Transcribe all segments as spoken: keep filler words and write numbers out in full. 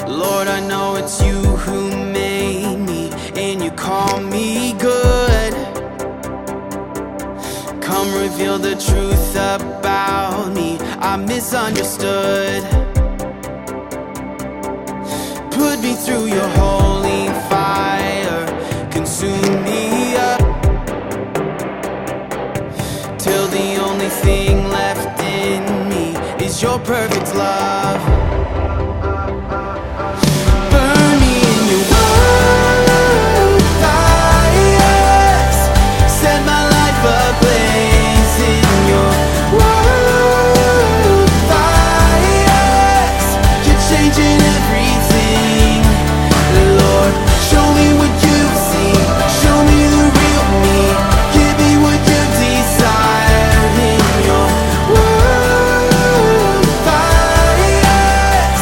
Lord, I know it's you who made me, and you call me good. Come reveal the truth about me, I'm misunderstood. Put me through your holy fire, consume me up, till the only thing left in me is your perfect love. Burn me in your word, fires, set my life ablaze in your word, fires, you're changing everything. Lord, show me what you see, show me the real me, give me what you desire in your word, fires.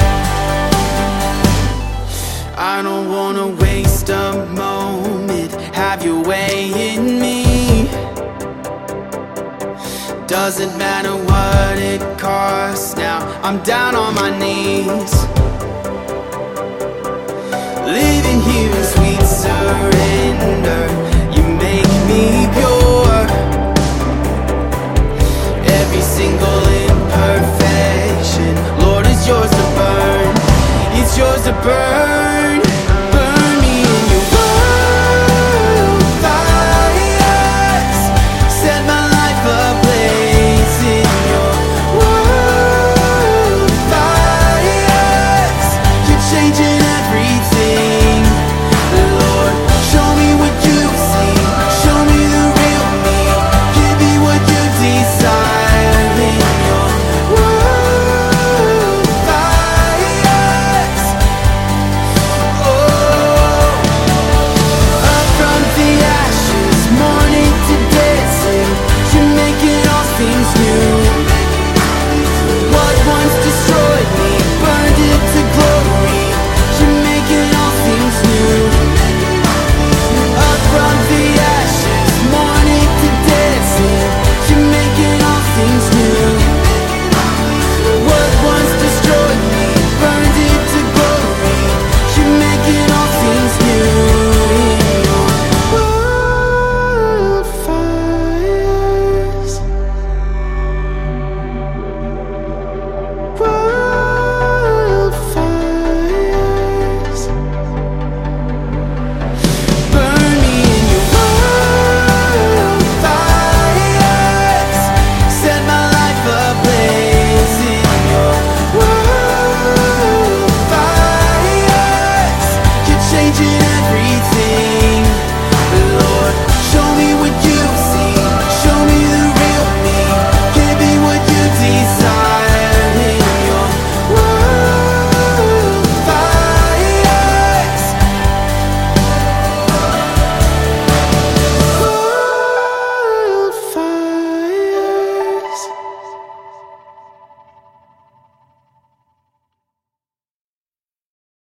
I don't wanna waste a moment, have your way in me. Doesn't matter what it costs now, I'm down on my knees. Living here in sweet surrender, you make me pure. Every single imperfection, Lord, is yours to burn, it's yours to burn.